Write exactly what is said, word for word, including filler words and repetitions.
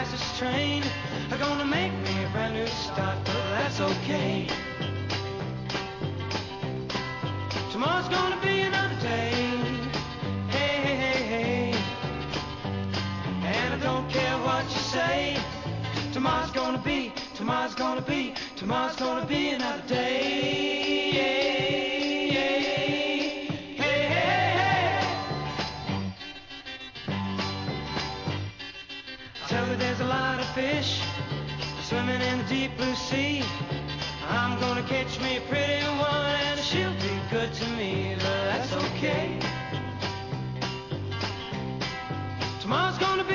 fastest train are gonna make me a brand new start, but that's okay. Tomorrow's gonna be another day. Hey, hey, hey, hey. And I don't care what you say. Tomorrow's gonna be, tomorrow's gonna be, tomorrow's gonna be another day. Hey, hey, hey, hey. I tell you there's a lot of fish swimming in the deep blue sea. I'm gonna catch me a pretty one and she'll be good to me, but that's okay. Tomorrow's gonna